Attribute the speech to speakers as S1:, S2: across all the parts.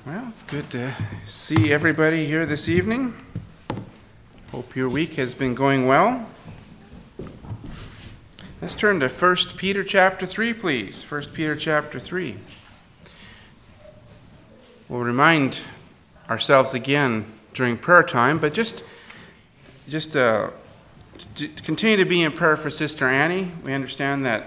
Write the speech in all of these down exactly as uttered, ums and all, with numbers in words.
S1: Well, it's good to see everybody here this evening. Hope your week has been going well. Let's turn to First Peter chapter three, please. First Peter chapter three. We'll remind ourselves again during prayer time, but just, just uh, to continue to be in prayer for Sister Annie. We understand that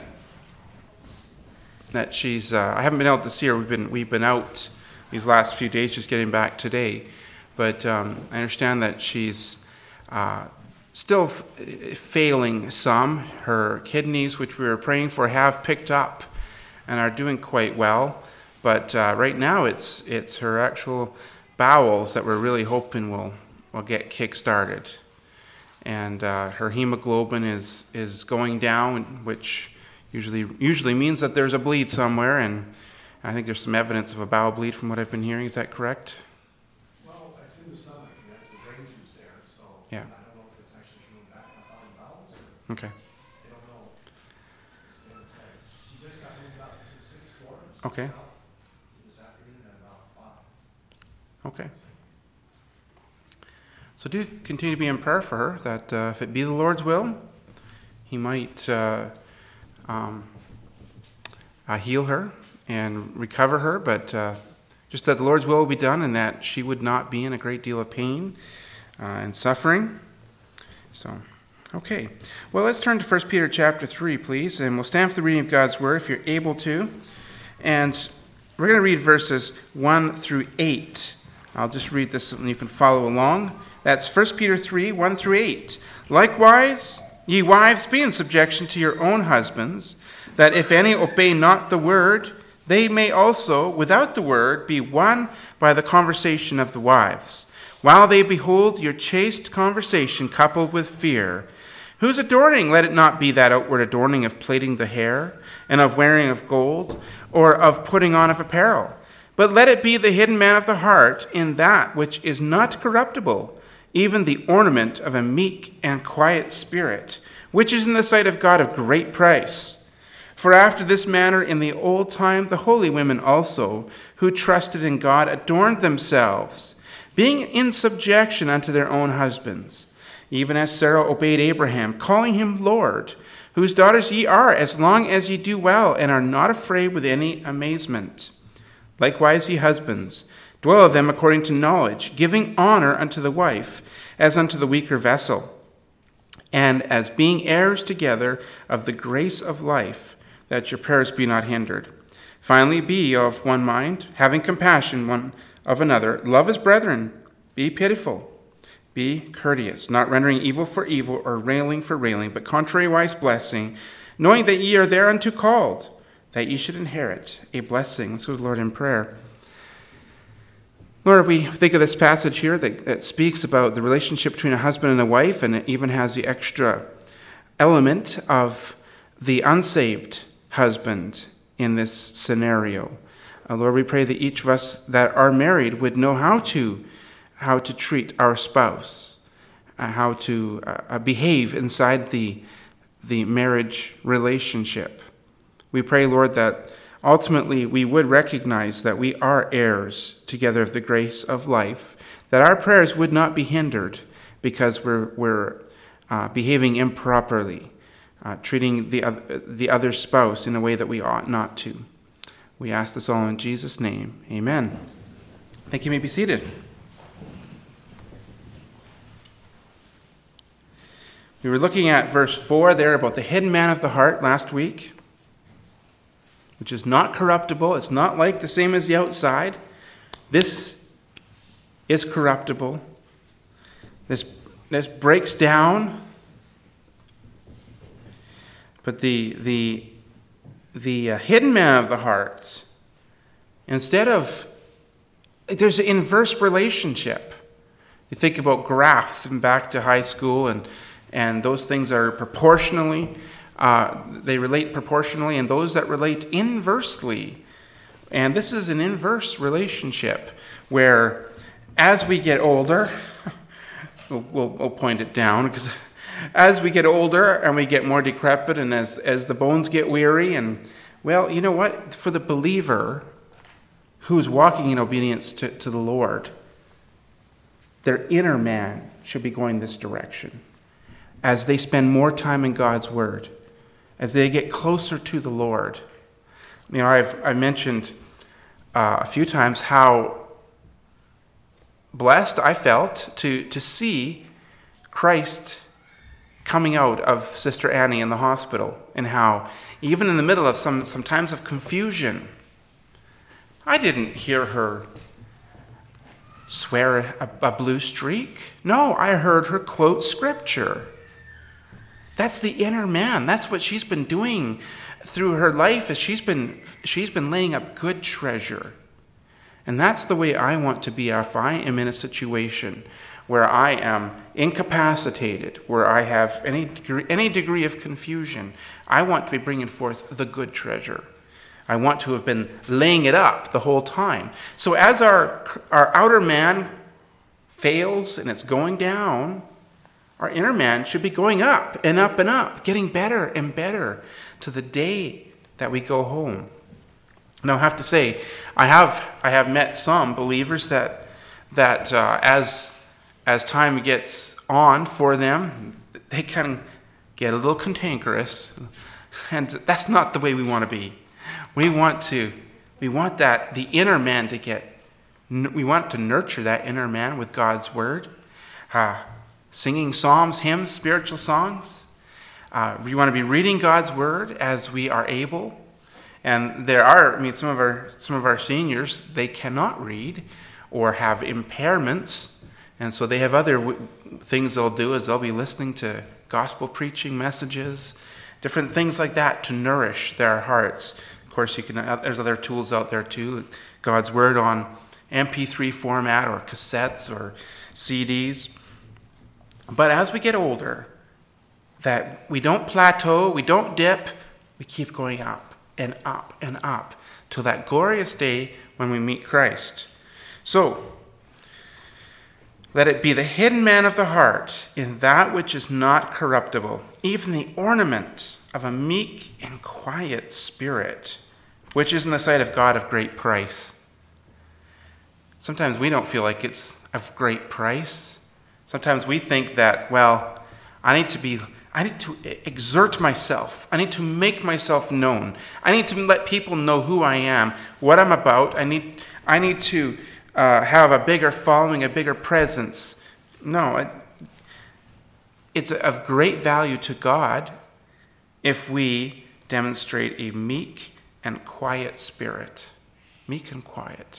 S1: that she's. Uh, I haven't been able to see her. We've been we've been out these last few days, just getting back today. But um, I understand that she's uh, still f- failing some. Her kidneys, which we were praying for, have picked up and are doing quite well. But uh, right now, it's it's her actual bowels that we're really hoping will will get kick-started. And uh, her hemoglobin is is going down, which usually usually means that there's a bleed somewhere, and I think there's some evidence of a bowel bleed from what I've been hearing. Is that correct?
S2: Well, it's in the stomach, and that's the brain juice there, so
S1: Yeah.
S2: I don't know if it's actually coming back out of the bowels, or
S1: Okay.
S2: they don't know. It's been said. She just got moved up to sixth floor.
S1: Okay.
S2: South this afternoon at about five.
S1: Okay. So do continue to be in prayer for her, that uh, if it be the Lord's will, He might uh, um, uh, heal her and recover her, but uh, just that the Lord's will will be done and that she would not be in a great deal of pain uh, and suffering. So, okay. Well, let's turn to First Peter chapter three, please, and we'll stand for the reading of God's Word if you're able to. And we're going to read verses one through eight. I'll just read this and you can follow along. That's First Peter three, one through eight. Likewise, ye wives, be in subjection to your own husbands, that if any obey not the word, they may also, without the word, be won by the conversation of the wives, while they behold your chaste conversation coupled with fear. Whose adorning, let it not be that outward adorning of plaiting the hair, and of wearing of gold, or of putting on of apparel, but let it be the hidden man of the heart in that which is not corruptible, even the ornament of a meek and quiet spirit, which is in the sight of God of great price. For after this manner in the old time the holy women also, who trusted in God, adorned themselves, being in subjection unto their own husbands, even as Sarah obeyed Abraham, calling him Lord, whose daughters ye are, as long as ye do well, and are not afraid with any amazement. Likewise ye husbands, dwell of them according to knowledge, giving honor unto the wife, as unto the weaker vessel, and as being heirs together of the grace of life, that your prayers be not hindered. Finally, be of one mind, having compassion one of another. Love as brethren. Be pitiful. Be courteous, not rendering evil for evil or railing for railing, but contrariwise blessing, knowing that ye are thereunto called, that ye should inherit a blessing. Let's go to the Lord in prayer. Lord, we think of this passage here that, that speaks about the relationship between a husband and a wife, and it even has the extra element of the unsaved husband in this scenario. Uh, Lord, we pray that each of us that are married would know how to how to treat our spouse, uh, how to uh, behave inside the the marriage relationship. We pray, Lord, that ultimately we would recognize that we are heirs together of the grace of life, that our prayers would not be hindered because we're we're uh, behaving improperly. Uh, treating the other, the other spouse in a way that we ought not to. We ask this all in Jesus' name. Amen. Thank you. You may be seated. We were looking at verse four there about the hidden man of the heart last week, which is not corruptible. It's not like the same as the outside. This is corruptible. This, this breaks down. But the the the uh, hidden man of the heart, instead of, there's an inverse relationship. You think about graphs and back to high school, and and those things are proportionally, uh, they relate proportionally, and those that relate inversely. And this is an inverse relationship where, as we get older, we'll, we'll, we'll point it down because. As we get older and we get more decrepit, and as, as the bones get weary, and, well, you know what? For the believer who's walking in obedience to, to the Lord, their inner man should be going this direction. As they spend more time in God's Word, as they get closer to the Lord. You know, I've I mentioned uh, a few times how blessed I felt to, to see Christ coming out of Sister Annie in the hospital, and how even in the middle of some, some times of confusion, I didn't hear her swear a, a blue streak. No, I heard her quote scripture. That's the inner man. That's what she's been doing through her life, is she's been she's been laying up good treasure. And that's the way I want to be if I am in a situation where I am incapacitated, where I have any degree, any degree of confusion. I want to be bringing forth the good treasure. I want to have been laying it up the whole time. So as our, our outer man fails and it's going down, our inner man should be going up and up and up, getting better and better to the day that we go home. Now I have to say, I have I have met some believers that that uh, as as time gets on for them, they kind of get a little cantankerous, and that's not the way we want to be. We want to, we want that, the inner man to get, we want to nurture that inner man with God's Word, uh, singing psalms, hymns, spiritual songs. Uh, we want to be reading God's Word as we are able. And there are, I mean, some of our some of our seniors, they cannot read or have impairments, and so they have other w- things they'll do is they'll be listening to gospel preaching messages, different things like that to nourish their hearts. Of course, you can. There's other tools out there too. God's Word on M P three format or cassettes or C Ds. But as we get older, that we don't plateau, we don't dip, we keep going up and up and up till that glorious day when we meet Christ. So, let it be the hidden man of the heart in that which is not corruptible, even the ornament of a meek and quiet spirit, which is in the sight of God of great price. Sometimes we don't feel like it's of great price. Sometimes we think that, well, I need to be, I need to exert myself. I need to make myself known. I need to let people know who I am, what I'm about. I need, I need to uh, have a bigger following, a bigger presence. No, it, it's of great value to God if we demonstrate a meek and quiet spirit. Meek and quiet.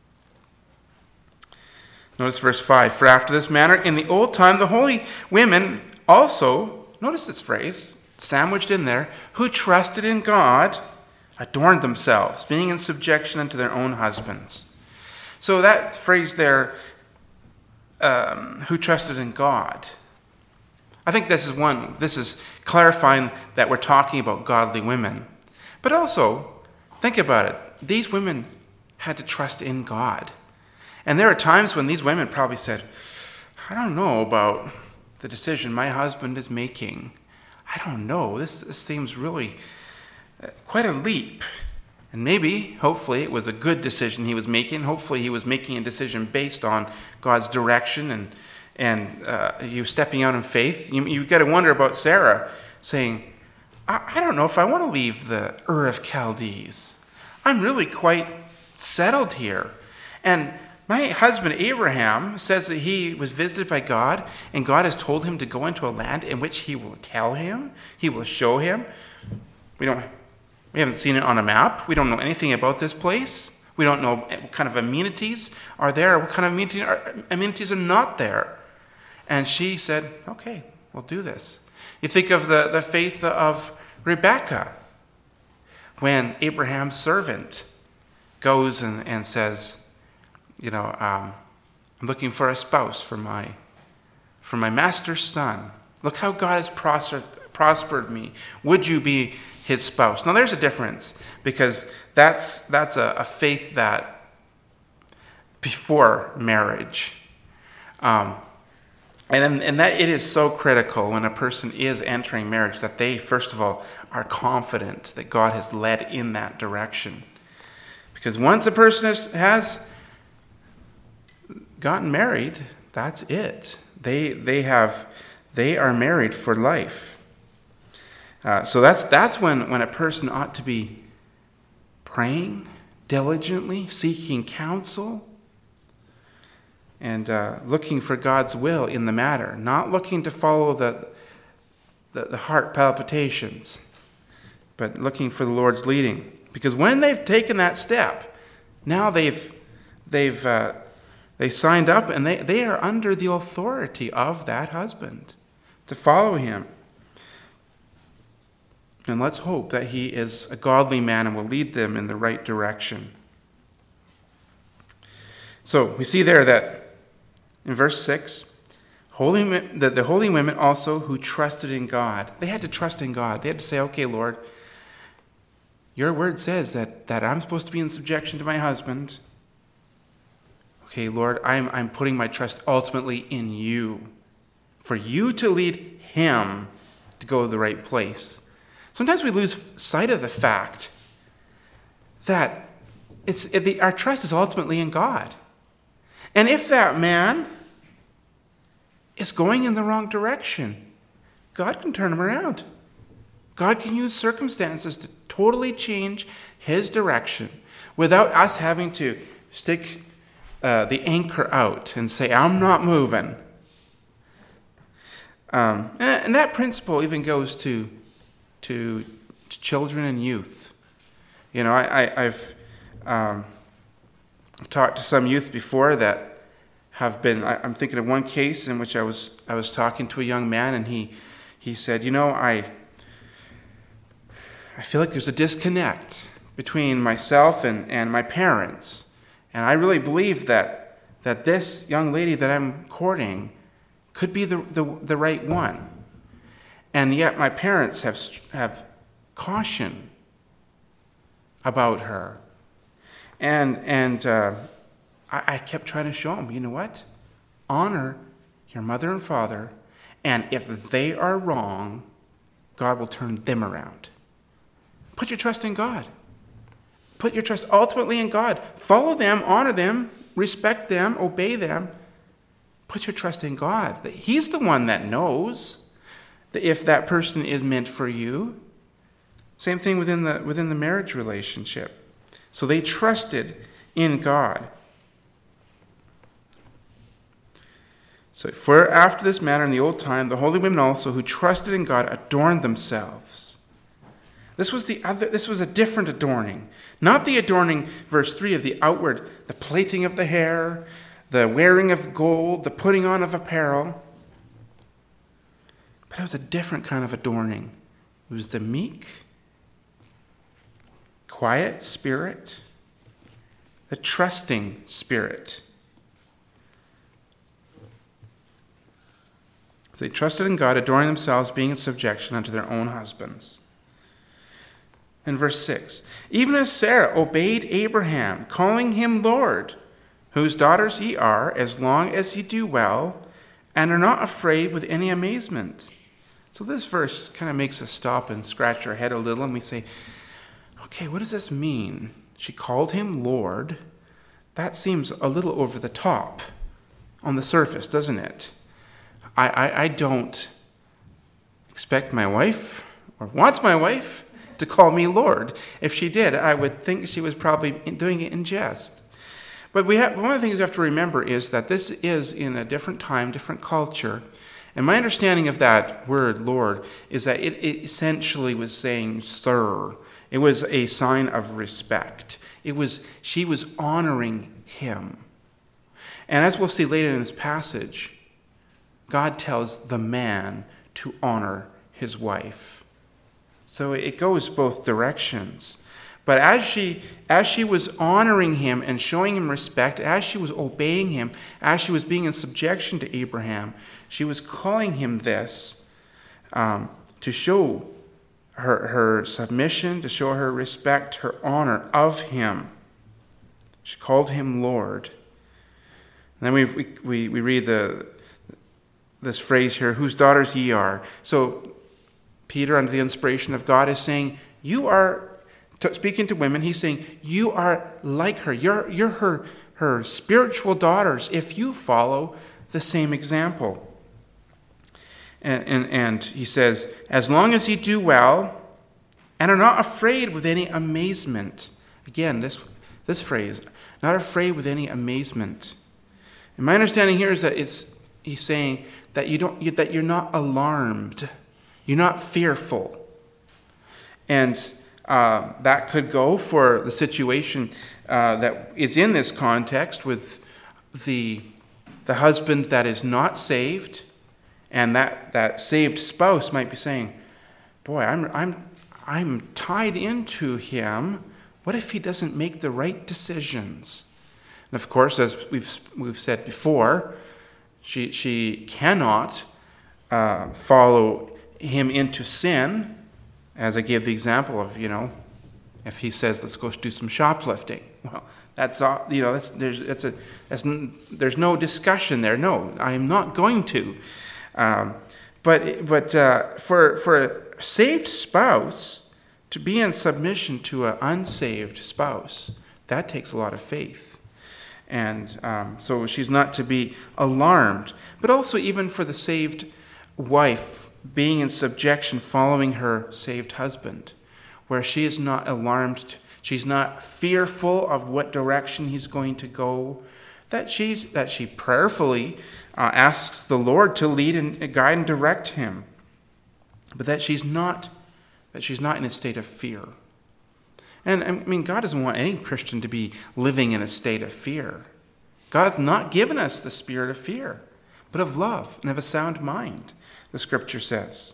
S1: Notice verse five. For after this manner, in the old time, the holy women also, notice this phrase, sandwiched in there, who trusted in God, adorned themselves, being in subjection unto their own husbands. So that phrase there, um, who trusted in God, I think this is one, this is clarifying that we're talking about godly women. But also, think about it. These women had to trust in God. And there are times when these women probably said, I don't know about the decision my husband is making. I don't know. This, this seems really quite a leap. And maybe, hopefully, it was a good decision he was making. Hopefully, he was making a decision based on God's direction, and and uh, he was stepping out in faith. You, you've got to wonder about Sarah saying, I, I don't know if I want to leave the Ur of Chaldees. I'm really quite settled here. And my husband Abraham says that he was visited by God, and God has told him to go into a land in which he will tell him, he will show him. We don't, we haven't seen it on a map. We don't know anything about this place. We don't know what kind of amenities are there, what kind of amenities are, amenities are not there. And she said, okay, we'll do this. You think of the, the faith of Rebekah, when Abraham's servant goes and, and says, you know, um, I'm looking for a spouse for my for my master's son. Look how God has prospered, prospered me. Would you be his spouse? Now there's a difference, because that's that's a, a faith that before marriage. Um, and, and that it is so critical when a person is entering marriage that they, first of all, are confident that God has led in that direction. Because once a person has, has gotten married, that's it. They they have they are married for life. Uh, so that's that's when, when a person ought to be praying diligently, seeking counsel, and uh, looking for God's will in the matter, not looking to follow the, the the heart palpitations, but looking for the Lord's leading. Because when they've taken that step, now they've they've uh, they signed up, and they, they are under the authority of that husband to follow him. And let's hope that he is a godly man and will lead them in the right direction. So we see there that in verse six, holy, that the holy women also who trusted in God, they had to trust in God. They had to say, okay, Lord, your word says that, that I'm supposed to be in subjection to my husband. Okay, Lord, I'm, I'm putting my trust ultimately in you, for you to lead him to go to the right place. Sometimes we lose sight of the fact that it's it, the, our trust is ultimately in God. And if that man is going in the wrong direction, God can turn him around. God can use circumstances to totally change his direction without us having to stick uh, the anchor out and say, I'm not moving. Um, and that principle even goes to, to, to children and youth. You know, I, I, I've, um, I've talked to some youth before that have been, I, I'm thinking of one case in which I was I was talking to a young man, and he, he said, you know, I... I feel like there's a disconnect between myself and, and my parents. And I really believe that that this young lady that I'm courting could be the, the, the right one. And yet my parents have have caution about her. And and uh, I, I kept trying to show him, you know what? Honor your mother and father, and if they are wrong, God will turn them around. Put your trust in God. Put your trust ultimately in God. Follow them, honor them, respect them, obey them. Put your trust in God. He's the one that knows that if that person is meant for you. Same thing within the within the marriage relationship. So they trusted in God. So for after this manner in the old time, the holy women also who trusted in God adorned themselves. This was the other. This was a different adorning. Not the adorning, verse three, of the outward, the plaiting of the hair, the wearing of gold, the putting on of apparel. But it was a different kind of adorning. It was the meek, quiet spirit, the trusting spirit. So they trusted in God, adoring themselves, being in subjection unto their own husbands. In verse six, even as Sarah obeyed Abraham, calling him Lord, whose daughters ye are, as long as ye do well, and are not afraid with any amazement. So this verse kind of makes us stop and scratch our head a little, and we say, okay, what does this mean? She called him Lord. That seems a little over the top on the surface, doesn't it? I, I, I don't expect my wife, or wants my wife, to call me Lord. If she did, I would think she was probably doing it in jest. But we have one of the things we have to remember is that this is in a different time, different culture. And my understanding of that word, Lord, is that it, it essentially was saying sir. It was a sign of respect. It was she was honoring him. And as we'll see later in this passage, God tells the man to honor his wife. So it goes both directions. But as she as she was honoring him and showing him respect, as she was obeying him, as she was being in subjection to Abraham, she was calling him this um, to show her, her submission, to show her respect, her honor of him. She called him Lord. And then we we we read the this phrase here, whose daughters ye are. So Peter, under the inspiration of God, is saying, you are to, speaking to women, he's saying, you are like her. You're, you're her, her spiritual daughters if you follow the same example. And, and, and he says, as long as you do well and are not afraid with any amazement. Again, this, this phrase, not afraid with any amazement. And my understanding here is that it's, he's saying that, you don't, you, that you're not alarmed. You're not fearful. And uh, that could go for the situation uh, that is in this context with the, the husband that is not saved. And that, that saved spouse might be saying, boy, I'm, I'm, I'm tied into him. What if he doesn't make the right decisions? And of course, as we've, we've said before, she, she cannot uh, follow him into sin, as I gave the example of, you know, if he says, let's go do some shoplifting. Well, that's, you know, that's, there's, that's a, that's, there's no discussion there. No, I'm not going to. Um, but but uh, for for a saved spouse to be in submission to an unsaved spouse, that takes a lot of faith. And um, so she's not to be alarmed. But also even for the saved wife being in subjection following her saved husband, where she is not alarmed, she's not fearful of what direction he's going to go, that she's that she prayerfully Uh, asks the Lord to lead and guide and direct him, but that she's not that she's not in a state of fear. And I mean, God doesn't want any Christian to be living in a state of fear. God has not given us the spirit of fear, but of love and of a sound mind, the Scripture says.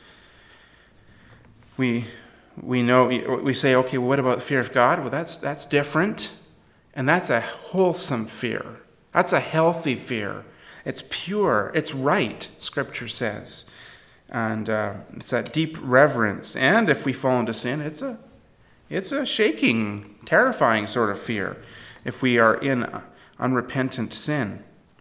S1: We we know we say, okay, well, what about the fear of God? Well, that's that's different, and that's a wholesome fear. That's a healthy fear. It's pure. It's right, Scripture says. And uh, it's that deep reverence. And if we fall into sin, it's a, it's a shaking, terrifying sort of fear if we are in unrepentant sin.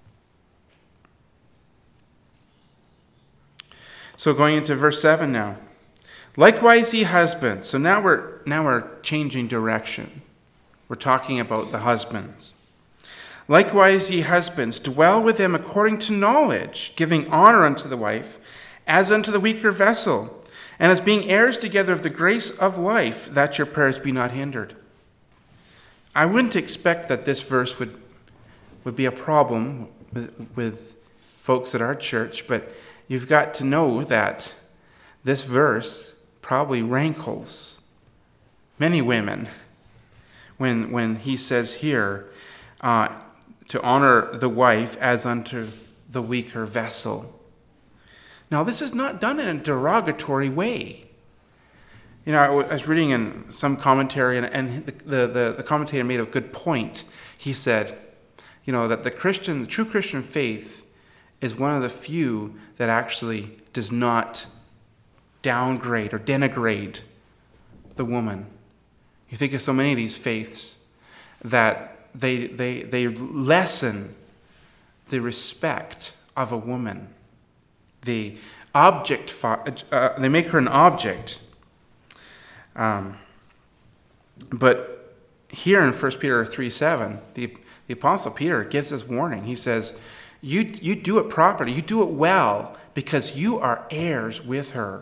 S1: So going into verse seven now. Likewise, ye husbands. So now we're, now we're changing direction. We're talking about the husbands. Likewise, ye husbands, dwell with them according to knowledge, giving honor unto the wife, as unto the weaker vessel, and as being heirs together of the grace of life, that your prayers be not hindered. I wouldn't expect that this verse would, would be a problem with, with folks at our church, but you've got to know that this verse probably rankles many women when, when he says here, uh, to honor the wife as unto the weaker vessel. Now, this is not done in a derogatory way. You know, I was reading in some commentary, and, and the, the, the commentator made a good point. He said, you know, that the Christian, the true Christian faith is one of the few that actually does not downgrade or denigrate the woman. You think of so many of these faiths that They, they, they lessen the respect of a woman. The object, uh, they make her an object. Um, but here in First Peter three seven, the, the Apostle Peter gives us warning. He says, you, you do it properly, you do it well, because you are heirs with her.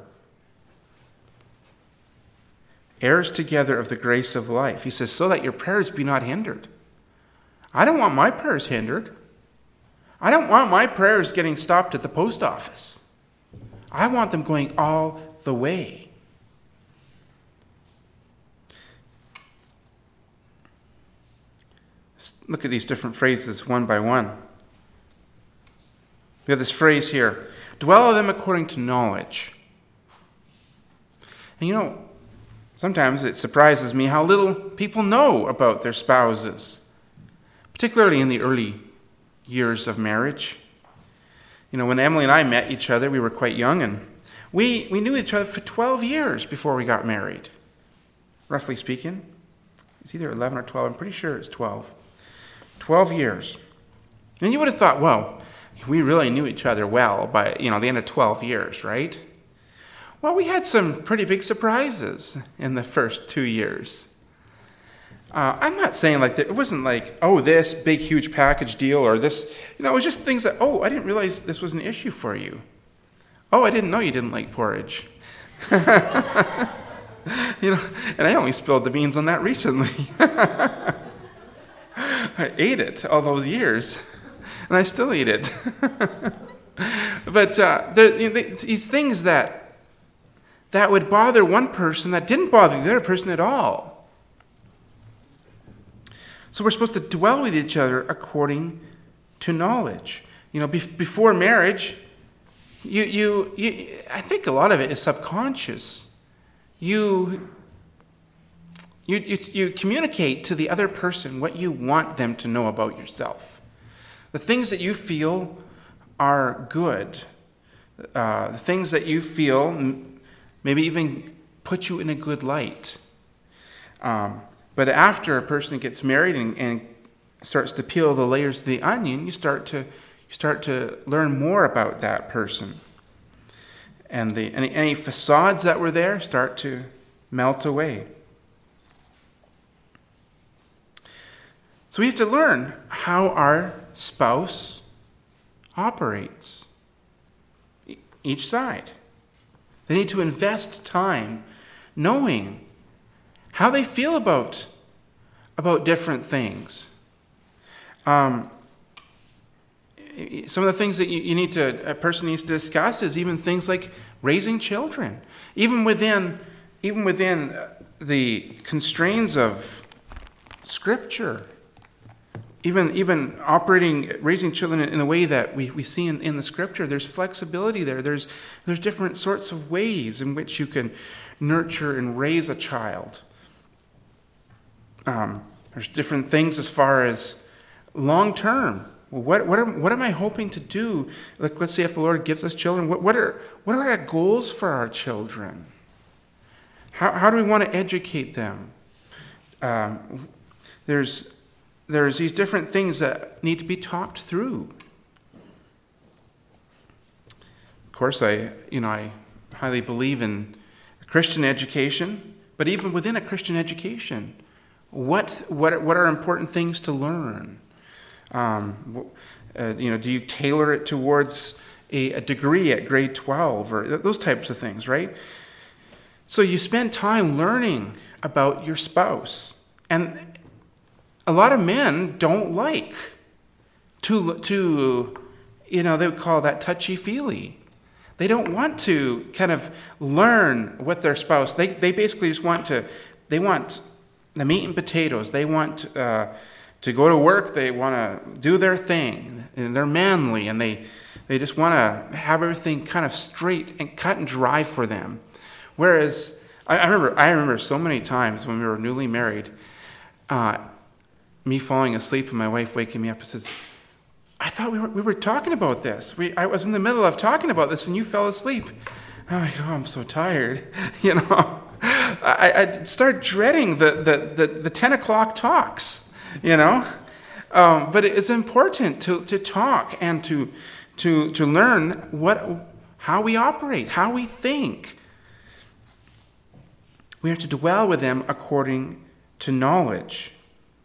S1: Heirs together of the grace of life. He says, so that your prayers be not hindered. I don't want my prayers hindered. I don't want my prayers getting stopped at the post office. I want them going all the way. Let's look at these different phrases one by one. We have this phrase here, dwell on them according to knowledge. And you know, sometimes it surprises me how little people know about their spouses, particularly in the early years of marriage. You know, when Emily and I met each other, we were quite young, and we, we knew each other for twelve years before we got married, roughly speaking. It's either eleven or twelve. I'm pretty sure it's twelve. twelve years. And you would have thought, well, we really knew each other well by, you know, the end of twelve years, right? Well, we had some pretty big surprises in the first two years. Uh, I'm not saying like that. It wasn't like, oh, this big, huge package deal or this. You know, it was just things that, oh, I didn't realize this was an issue for you. Oh, I didn't know you didn't like porridge. You know, and I only spilled the beans on that recently. I ate it all those years, and I still eat it. But uh, there, you know, these things that that would bother one person that didn't bother the other person at all. So we're supposed to dwell with each other according to knowledge. You know, be- before marriage, you, you, you, I think a lot of it is subconscious. You, you, you, you communicate to the other person what you want them to know about yourself. The things that you feel are good. Uh, the things that you feel maybe even put you in a good light. Um, But after a person gets married and, and starts to peel the layers of the onion, you start to you start to learn more about that person. And the any, any facades that were there start to melt away. So we have to learn how our spouse operates. Each side. They need to invest time knowing how they feel about, about different things. Um, some of the things that you, you need to, a person needs to discuss is even things like raising children. Even within, even within the constraints of Scripture. Even, even operating, raising children in a way that we, we see in, in the Scripture, there's flexibility there. There's, there's different sorts of ways in which you can nurture and raise a child. Um, there's different things as far as long term. Well, what what am, what am I hoping to do? Like, let's say if the Lord gives us children, what, what are what are our goals for our children? How how do we want to educate them? Um, there's there's these different things that need to be talked through. Of course, I you know I highly believe in Christian education, but even within a Christian education. What what what are important things to learn? Um, uh, you know, do you tailor it towards a, a degree at grade twelve or those types of things, right? So you spend time learning about your spouse, and a lot of men don't like to to you know they would call that touchy-feely. They don't want to kind of learn what their spouse. They they basically just want to they want. the meat and potatoes. They want uh, to go to work. They want to do their thing. And they're manly, and they they just want to have everything kind of straight and cut and dry for them. Whereas I, I remember, I remember so many times when we were newly married, uh, me falling asleep and my wife waking me up and says, "I thought we were we were talking about this. We I was in the middle of talking about this, and you fell asleep." I'm like, "Oh, I'm so tired," you know. I, I start dreading the, the, the, the ten o'clock talks, you know. Um, but it's important to, to talk and to, to, to learn what, how we operate, how we think. We have to dwell with them according to knowledge.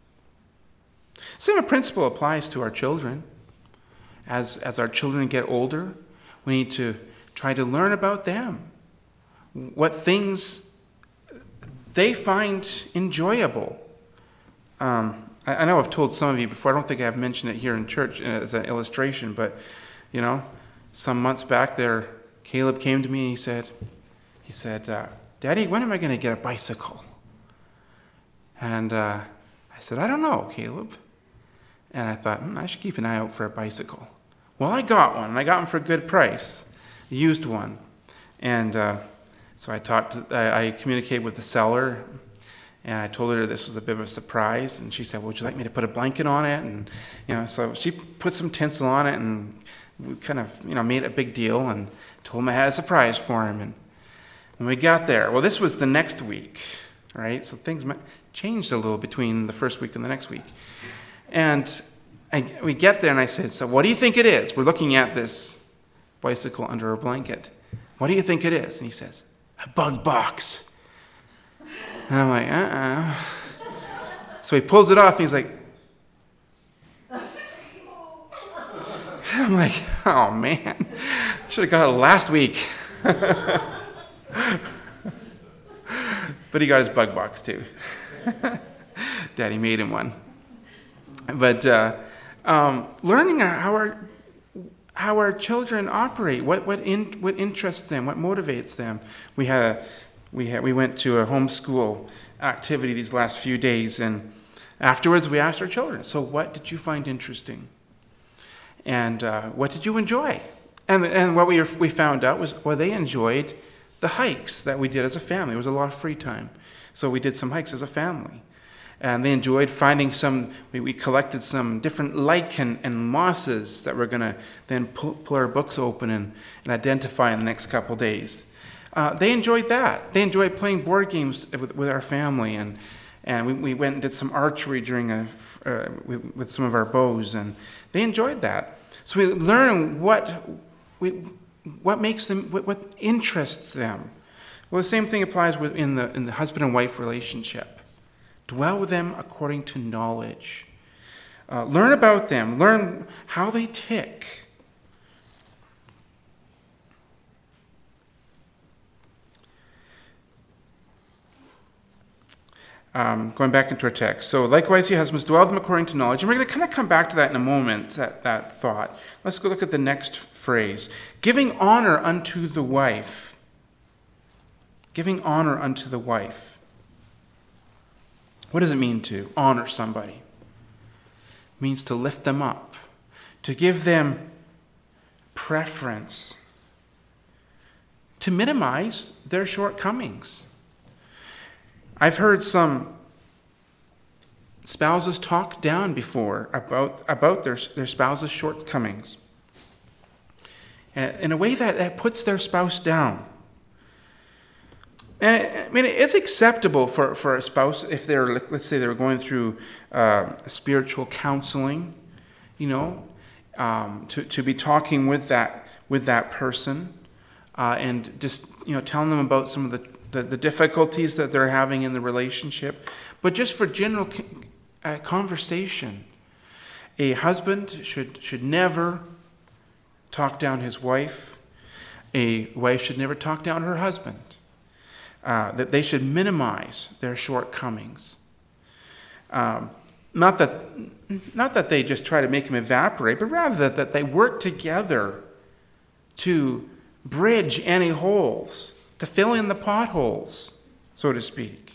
S1: Same principle applies to our children. As, as our children get older, we need to try to learn about them. What things they find enjoyable. Um, I, I know I've told some of you before. I don't think I've mentioned it here in church as an illustration, but you know, some months back there, Caleb came to me and he said, he said, uh, "Daddy, when am I going to get a bicycle?" And uh, I said, "I don't know, Caleb." And I thought, hmm, I should keep an eye out for a bicycle. Well, I got one, and I got one for a good price, a used one, and. Uh, So I talked. To, I, I communicated with the seller, and I told her this was a bit of a surprise. And she said, "Well, would you like me to put a blanket on it?" And you know, so she put some tinsel on it, and we kind of you know made a big deal and told him I had a surprise for him. And when we got there, well, this was the next week, right? So things changed a little between the first week and the next week. And I, we get there, and I said, "So what do you think it is?" We're looking at this bicycle under a blanket. "What do you think it is?" And he says, a bug box. And I'm like, uh-uh. So he pulls it off, and he's like, and I'm like, oh, man. Should have got it last week. But he got his bug box, too. Daddy made him one. But uh, um, learning how our how our children operate, what what in, what interests them, what motivates them. We had a we had we went to a homeschool activity these last few days, and afterwards we asked our children, "So, what did you find interesting? And uh, what did you enjoy?" And and what we we found out was, well, they enjoyed the hikes that we did as a family. It was a lot of free time, so we did some hikes as a family. And they enjoyed finding some, we, we collected some different lichen and mosses that we're going to then pull, pull our books open and, and identify in the next couple days. Uh, they enjoyed that. They enjoyed playing board games with, with our family. And, and we, we went and did some archery during a, uh, with, with some of our bows. And they enjoyed that. So we learn what, we, what makes them, what, what interests them. Well, the same thing applies with in the, in the husband and wife relationship. Dwell with them according to knowledge. Uh, learn about them. Learn how they tick. Um, going back into our text. So, likewise, ye husbands, dwell with them according to knowledge. And we're going to kind of come back to that in a moment, that, that thought. Let's go look at the next phrase. Giving honor unto the wife. Giving honor unto the wife. What does it mean to honor somebody? It means to lift them up, to give them preference, to minimize their shortcomings. I've heard some spouses talk down before about, about their, their spouse's shortcomings in a way that, that puts their spouse down. And it, I mean, it's acceptable for, for a spouse if they're, let's say, they're going through uh, spiritual counseling, you know, um, to to be talking with that with that person, uh, and just you know telling them about some of the, the, the difficulties that they're having in the relationship, but just for general uh, conversation, a husband should should never talk down his wife. A wife should never talk down her husband. Uh, that they should minimize their shortcomings. Um, not that not that they just try to make them evaporate, but rather that, that they work together to bridge any holes, to fill in the potholes, so to speak.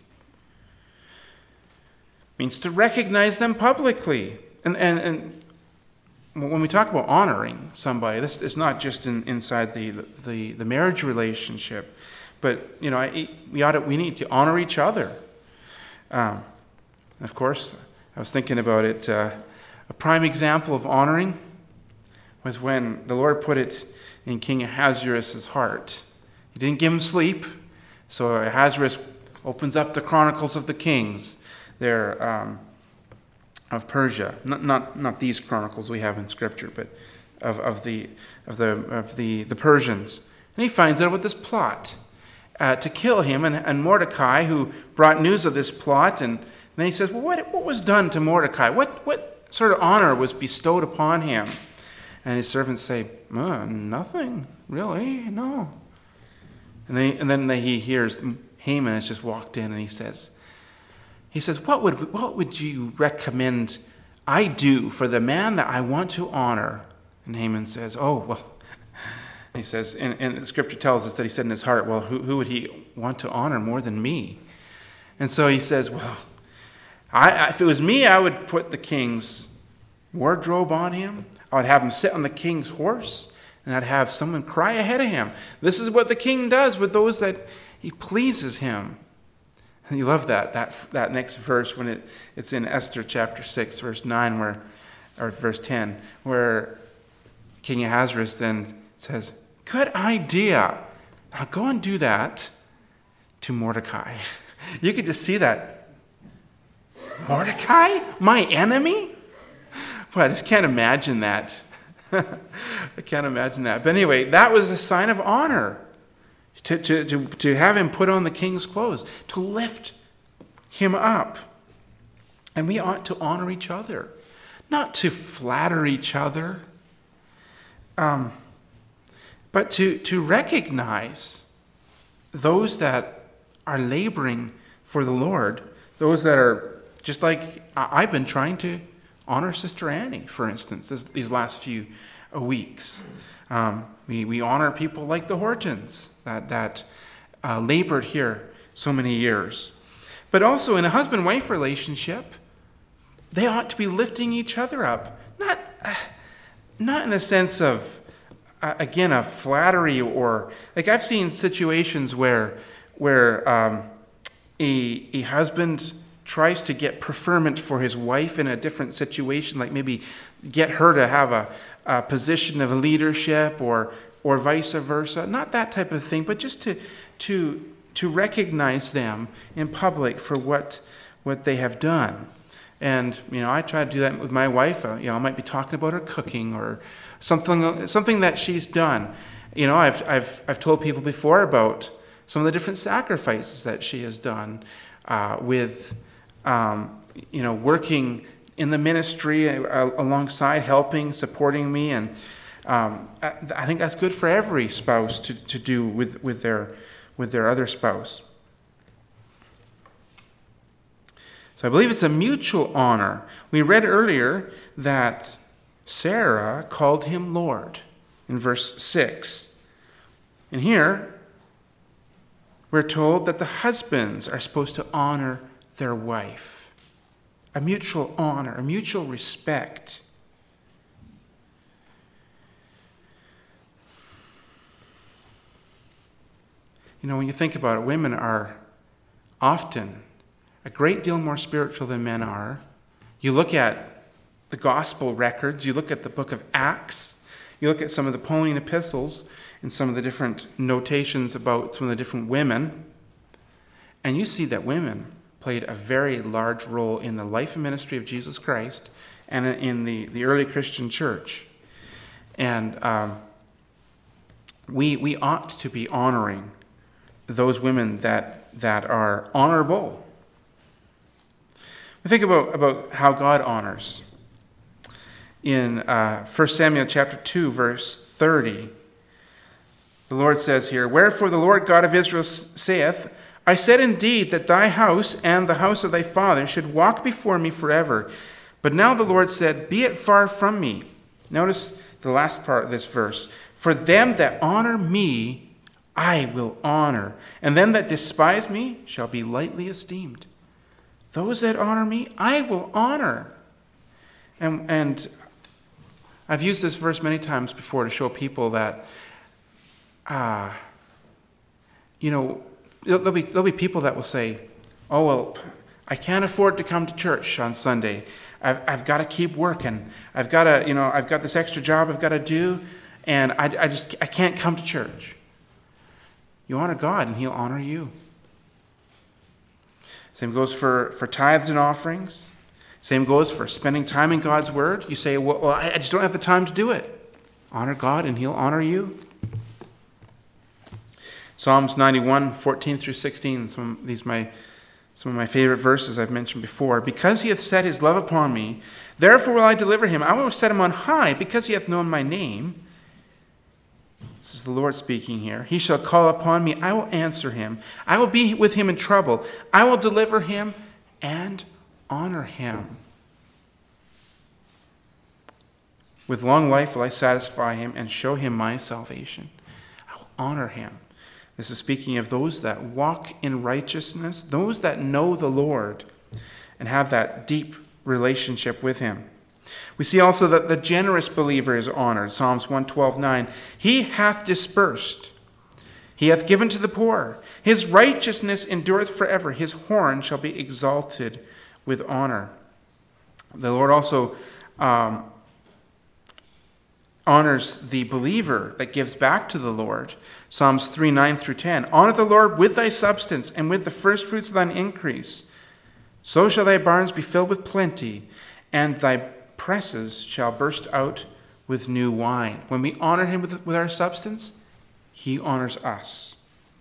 S1: It means to recognize them publicly. And, and, and when we talk about honoring somebody, this is not just in, inside the, the, the marriage relationship. But, you know, I, we ought to, we need to honor each other. Um, of course, I was thinking about it. Uh, a prime example of honoring was when the Lord put it in King Ahasuerus' heart. He didn't give him sleep, so Ahasuerus opens up the Chronicles of the Kings there um, of Persia. Not, not not these chronicles we have in Scripture, but of, of the of the of the, the Persians. And he finds out about this plot. Uh, to kill him, and, and Mordecai, who brought news of this plot, and then he says, well, what, what was done to Mordecai? What, what sort of honor was bestowed upon him? And his servants say, oh, nothing, really, no. And, they, and then he hears Haman has just walked in, and he says, he says, what would, what would you recommend I do for the man that I want to honor? And Haman says, oh, well, he says, and, and the Scripture tells us that he said in his heart, well, who, who would he want to honor more than me? And so he says, well, I, if it was me, I would put the king's wardrobe on him. I would have him sit on the king's horse, and I'd have someone cry ahead of him. This is what the king does with those that he pleases him. And you love that, that, that next verse when it, it's in Esther chapter six, verse nine, where, or verse ten, where King Ahasuerus then says, good idea. Now go and do that to Mordecai. You could just see that. Mordecai? My enemy? Boy, I just can't imagine that. I can't imagine that. But anyway, that was a sign of honor. to, to, to, to have him put on the king's clothes, to lift him up. And we ought to honor each other, not to flatter each other, um, but to, to recognize those that are laboring for the Lord, those that are, just like I've been trying to honor Sister Annie, for instance, this, these last few uh, weeks. Um, we, we honor people like the Hortons that, that uh, labored here so many years. But also in a husband-wife relationship, they ought to be lifting each other up. Not, uh, not in a sense of, uh, again, of flattery or, like I've seen situations where, where um, a, a husband tries to get preferment for his wife in a different situation, like maybe get her to have a, a position of leadership or or vice versa. Not that type of thing, but just to to to recognize them in public for what what they have done. And you know, I try to do that with my wife. Uh, you know, I might be talking about her cooking or something something that she's done. You know, I've I've I've told people before about some of the different sacrifices that she has done uh, with. Um, you know, working in the ministry uh, alongside, helping, supporting me, and um, I, I think that's good for every spouse to, to do with, with their with their other spouse. So I believe it's a mutual honor. We read earlier that Sarah called him Lord in verse six, and here we're told that the husbands are supposed to honor their wife. A mutual honor, a mutual respect. You know, when you think about it, women are often a great deal more spiritual than men are. You look at the gospel records, you look at the book of Acts, you look at some of the Pauline epistles and some of the different notations about some of the different women, and you see that women played a very large role in the life and ministry of Jesus Christ and in the, the early Christian church. And um, we we ought to be honoring those women that, that are honorable. We think about, about how God honors. In uh, First Samuel chapter two, verse thirty, the Lord says here, "Wherefore the Lord God of Israel saith, I said indeed that thy house and the house of thy father should walk before me forever. But now the Lord said, Be it far from me." Notice the last part of this verse. "For them that honor me, I will honor, and them that despise me shall be lightly esteemed." Those that honor me, I will honor. And, and I've used this verse many times before to show people that, uh, you know, There'll be, there'll be people that will say, "Oh, well, I can't afford to come to church on Sunday. I've, I've got to keep working. I've got to, you know, I've got this extra job I've got to do, and I, I just, I can't come to church." You honor God, and He'll honor you. Same goes for, for tithes and offerings. Same goes for spending time in God's Word. You say, "Well, well I, I just don't have the time to do it." Honor God, and He'll honor you. Psalms ninety-one, fourteen through sixteen, some of these my some of my favorite verses I've mentioned before. "Because he hath set his love upon me, therefore will I deliver him. I will set him on high, because he hath known my name." This is the Lord speaking here. "He shall call upon me, I will answer him. I will be with him in trouble. I will deliver him and honor him. With long life will I satisfy him and show him my salvation." I will honor him. This is speaking of those that walk in righteousness, those that know the Lord and have that deep relationship with him. We see also that the generous believer is honored. Psalms one twelve, nine. "He hath dispersed, he hath given to the poor. His righteousness endureth forever. His horn shall be exalted with honor." The Lord also um, honors the believer that gives back to the Lord. Psalms three, nine through ten. "Honor the Lord with thy substance and with the firstfruits of thine increase. So shall thy barns be filled with plenty, and thy presses shall burst out with new wine." When we honor him with, with our substance, he honors us.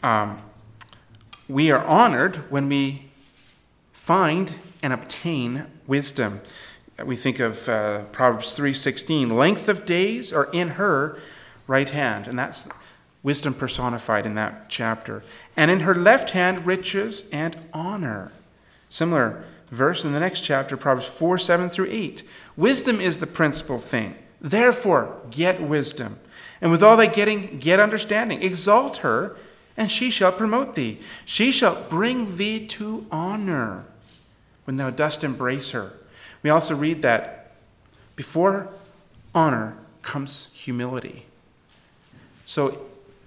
S1: um, we are honored when we find and obtain wisdom. We think of uh, Proverbs three sixteen, length of days are in her right hand. And that's wisdom personified in that chapter. And in her left hand, riches and honor. Similar verse in the next chapter, Proverbs four seven through eight. Wisdom is the principal thing. Therefore, get wisdom. And with all thy getting, get understanding. Exalt her, and she shall promote thee. She shall bring thee to honor when thou dost embrace her. We also read that before honor comes humility. So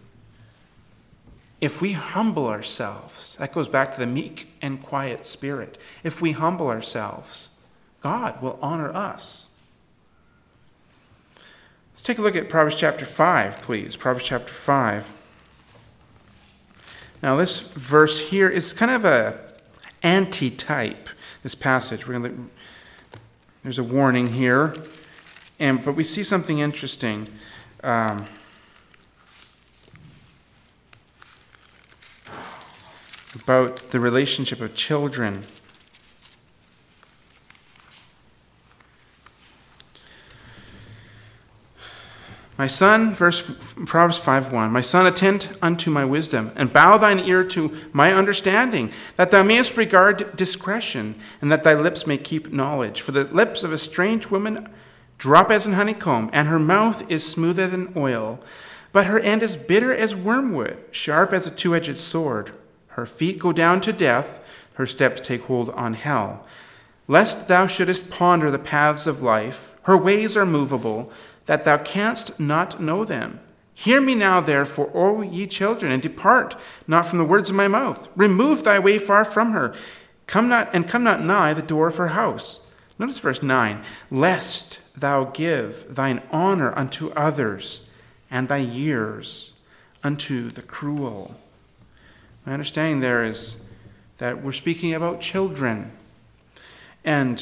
S1: if we humble ourselves, that goes back to the meek and quiet spirit. If we humble ourselves, God will honor us. Let's take a look at Proverbs chapter five, please. Proverbs chapter five. Now this verse here is kind of a anti-type, this passage. We're going to There's a warning here, and but we see something interesting. Um, about the relationship of children. My son, verse Proverbs five one, my son, attend unto my wisdom, and bow thine ear to my understanding, that thou mayest regard discretion, and that thy lips may keep knowledge. For the lips of a strange woman drop as an honeycomb, and her mouth is smoother than oil, but her end is bitter as wormwood, sharp as a two-edged sword. Her feet go down to death, her steps take hold on hell. Lest thou shouldest ponder the paths of life, her ways are movable, that thou canst not know them. Hear me now, therefore, O ye children, and depart not from the words of my mouth. Remove thy way far from her, come not and come not nigh the door of her house. Notice verse nine. Lest thou give thine honor unto others, and thy years unto the cruel. My understanding there is that we're speaking about children. And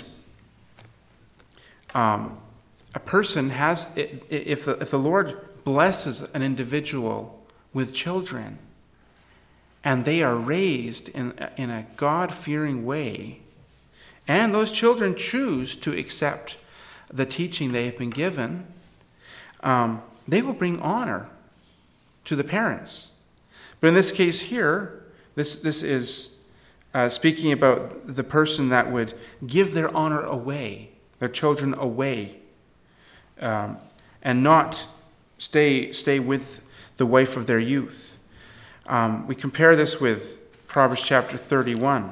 S1: um, a person has, if the, if the Lord blesses an individual with children, and they are raised in, in a God-fearing way, and those children choose to accept the teaching they have been given, um, they will bring honor to the parents. But in this case here, this, this is uh, speaking about the person that would give their honor away, their children away, um, and not stay, stay with the wife of their youth. Um, we compare this with Proverbs chapter thirty-one.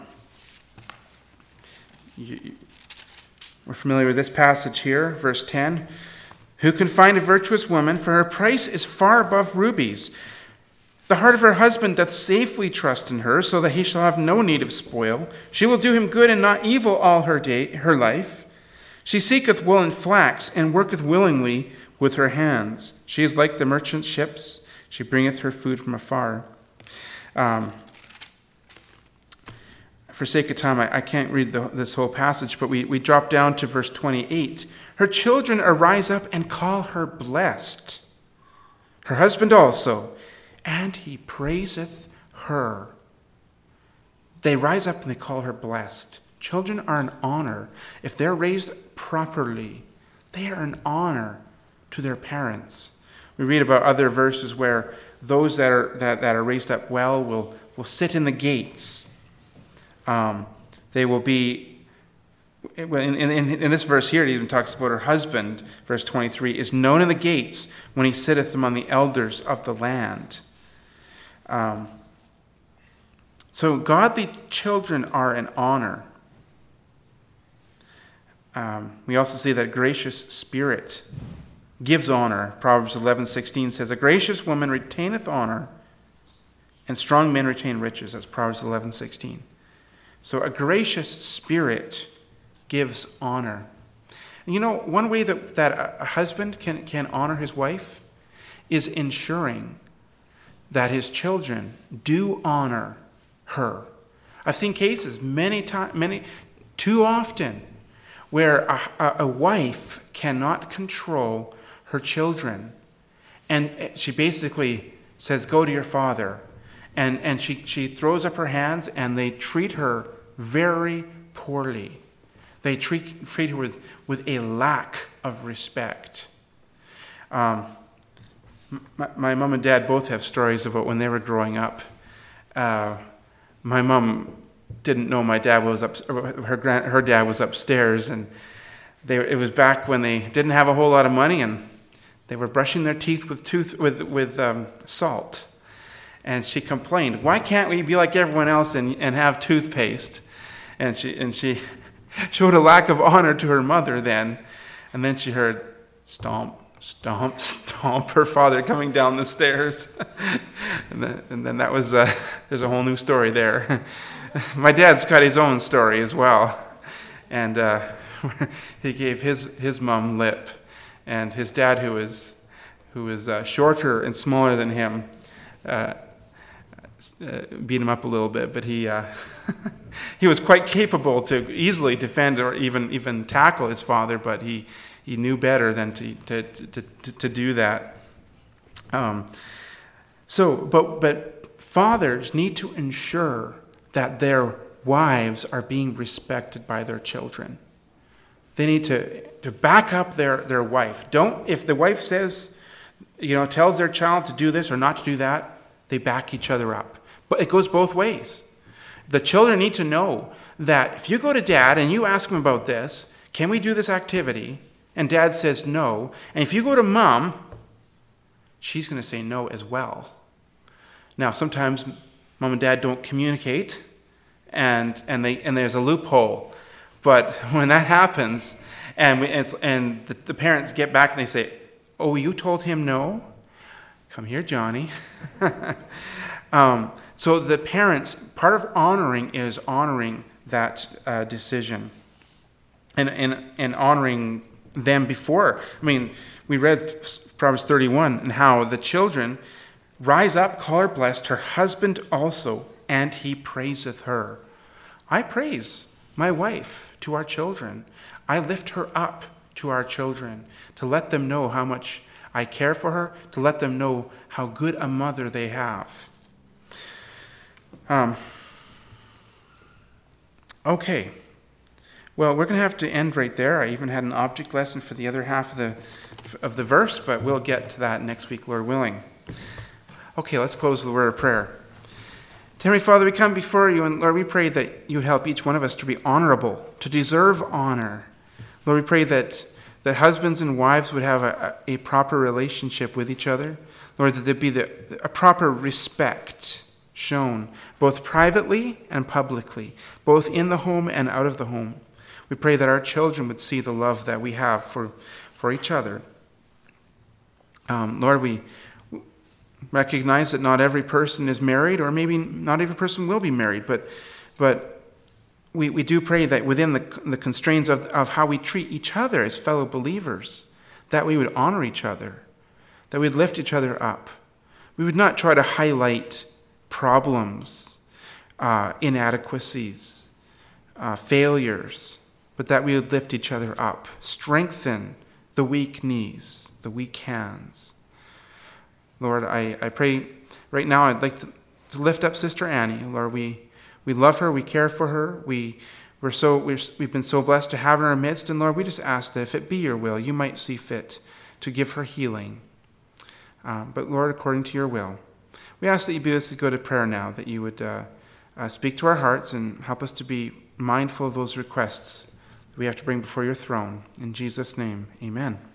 S1: You, we're familiar with this passage here, verse ten. Who can find a virtuous woman? For her price is far above rubies. The heart of her husband doth safely trust in her, so that he shall have no need of spoil. She will do him good and not evil all her day, her life. She seeketh wool and flax, and worketh willingly with her hands. She is like the merchant's ships. She bringeth her food from afar. Um, for sake of time, I, I can't read the, this whole passage, but we, we drop down to verse twenty-eight. Her children arise up and call her blessed. Her husband also, and he praiseth her. They rise up and they call her blessed. Children are an honor. If they're raised properly, they are an honor to their parents. We read about other verses where those that are that, that are raised up well will, will sit in the gates. Um, they will be, in, in, in this verse here, it even talks about her husband, verse twenty-three, is known in the gates when he sitteth among the elders of the land. Um, so godly children are an honor. Um, we also see that gracious spirit gives honor. Proverbs eleven sixteen says, a gracious woman retaineth honor, and strong men retain riches. That's Proverbs eleven sixteen. So a gracious spirit gives honor. And you know, one way that, that a husband can, can honor his wife is ensuring that his children do honor her. I've seen cases many times, many, too often, where a, a, a wife cannot control her children. And she basically says, go to your father. And, and she, she throws up her hands, and they treat her very poorly. They treat, treat her with, with a lack of respect. Um, my, my mom and dad both have stories about when they were growing up. Uh, my mom didn't know my dad was up, her grand, her dad was upstairs, and they, it was back when they didn't have a whole lot of money, and they were brushing their teeth with tooth with with um, salt. And she complained, "Why can't we be like everyone else and, and have toothpaste?" And she and she showed a lack of honor to her mother then. And then she heard stomp, stomp, stomp her father coming down the stairs. and, then, and then that was uh, there's a whole new story there. My dad's got his own story as well, and uh, he gave his his mom lip, and his dad, who was who was uh, shorter and smaller than him. Uh, Uh, beat him up a little bit, but he uh, he was quite capable to easily defend or even even tackle his father, but he, he knew better than to to to, to, to do that. Um, so, but but fathers need to ensure that their wives are being respected by their children. They need to to back up their their wife. Don't if the wife says, you know, tells their child to do this or not to do that, they back each other up. But it goes both ways. The children need to know that if you go to dad and you ask him about this, can we do this activity? And dad says no. And if you go to mom, she's going to say no as well. Now, sometimes mom and dad don't communicate, and and they and there's a loophole. But when that happens, and we, and, and the, the parents get back and they say, "Oh, you told him no? Come here, Johnny." um, so the parents, part of honoring is honoring that uh, decision, and, and and honoring them before. I mean, we read Proverbs thirty-one and how the children rise up, call her blessed, her husband also, and he praiseth her. I praise my wife to our children. I lift her up to our children to let them know how much I care for her, to let them know how good a mother they have. Um, okay. Well, we're going to have to end right there. I even had an object lesson for the other half of the of the verse, but we'll get to that next week, Lord willing. Okay, let's close with a word of prayer. Heavenly Father, we come before you, and Lord, we pray that you would help each one of us to be honorable, to deserve honor. Lord, we pray that that husbands and wives would have a, a proper relationship with each other. Lord, that there be the, a proper respect shown, both privately and publicly, both in the home and out of the home. We pray that our children would see the love that we have for, for each other. Um, Lord, we recognize that not every person is married, or maybe not every person will be married, but but We, we do pray that within the, the constraints of, of how we treat each other as fellow believers, that we would honor each other, that we'd lift each other up. We would not try to highlight problems, uh, inadequacies, uh, failures, but that we would lift each other up, strengthen the weak knees, the weak hands. Lord, I, I pray right now I'd like to, to lift up Sister Annie. Lord, we We love her. We care for her. We, we're so, we're, we've been so blessed to have her in our midst. And Lord, we just ask that if it be your will, you might see fit to give her healing. Um, but Lord, according to your will, we ask that you be with us to go to prayer now, that you would uh, uh, speak to our hearts and help us to be mindful of those requests that we have to bring before your throne. In Jesus' name, amen.